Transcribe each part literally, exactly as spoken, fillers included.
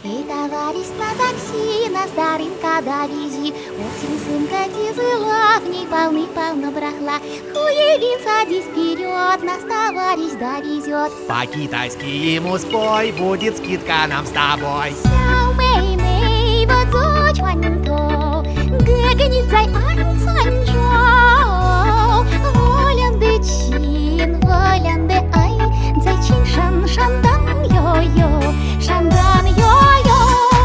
Эй, товарищ на такси, нас до рынка довези. Осень, сумка, дизела, в ней полны-полно барахла. Хуевин, садись вперед, нас товарищ довезет. По-китайски ему спой, будет скидка нам с тобой. Сяо мэй мэй, вот зо чуан тоу, гэгэнит зай ань цань чоу. Волян дэ чин, волян дэ ай, зай чин шан шан дан йо-йо, шан дан йо-йо.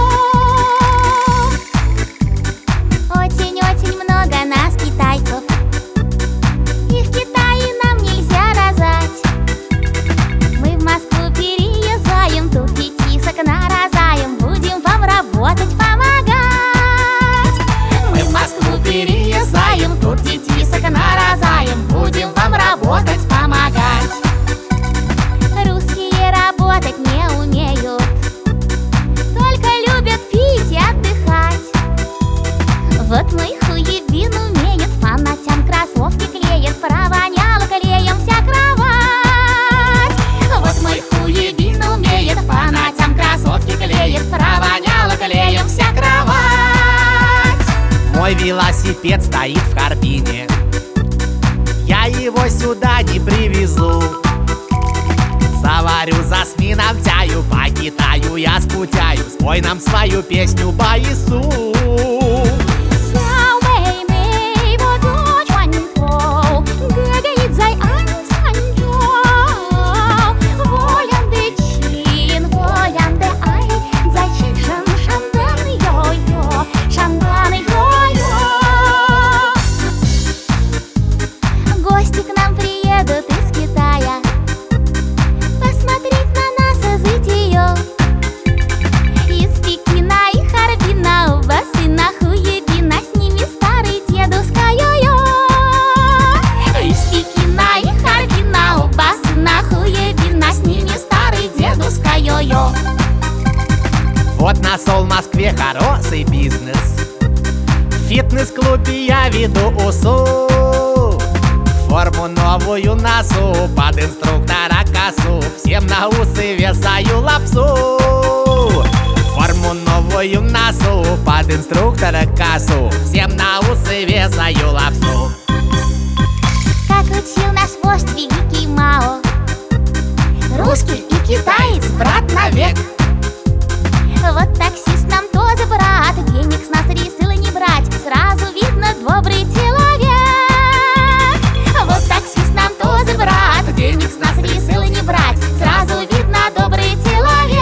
Очень-очень много нас, китайцев, и в Китае нам нельзя розать. Мы в Москву переезжаем, тут детисок нарожаем, будем вам работать, помогать. Мы в Москву переезжаем, тут детисок нарожаем, будем вам работать, помогать. Русские работать не умеют, только любят пить и отдыхать. Вот мой хуебин умеет, фанатям кроссовки клеит, провоняла клеем вся кровать. Вот мой хуебин умеет, фанатям кроссовки клеит, провоняла клеем вся кровать. Мой велосипед стоит в Харбине, я его сюда не привезу. Заварю за смином тяю, по Китаю я скутяю, спой нам свою песню Баису. Сяо мэй мэй, вот зо чуан тоу, гэгэнит зай ань цань чоу. Волян дэ чин, волян дэ ай, зай чин шан шан дан йо-йо, шан дан йо-йо. Гости к нам приедут из Китая посмотреть на нас из ее. Из Пекина и Харбина, у вас и на хуебина, с ними старый дедушка йо-йо. Из Пекина и Харбина, у вас и на хуебина, с ними старый дедушка йо-йо. Вот нашел в Москве хороший бизнес, в фитнес-клубе я веду УСУ. Форму новую носу, под инструктора косу, всем на усы вешаю лапсу. Форму новую носу, под инструктора косу, всем на усы вешаю лапсу. Как учил наш вождь великий Мао, Русский и китаец, брат навек. вот таксист нам тоже брат, денег с нас решил не брать, сразу видно добрый человек. Вот таксист нам тоже брат, Денег с нас решил не брать, сразу видно добрый человек.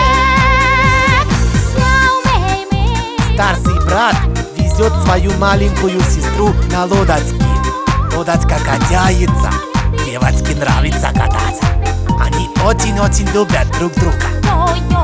Сяо мэй мэй, Старший брат везет свою маленькую сестру на лодочке. Лодочка катается, девочке нравится кататься. Они очень-очень любят друг друга. йо-йо.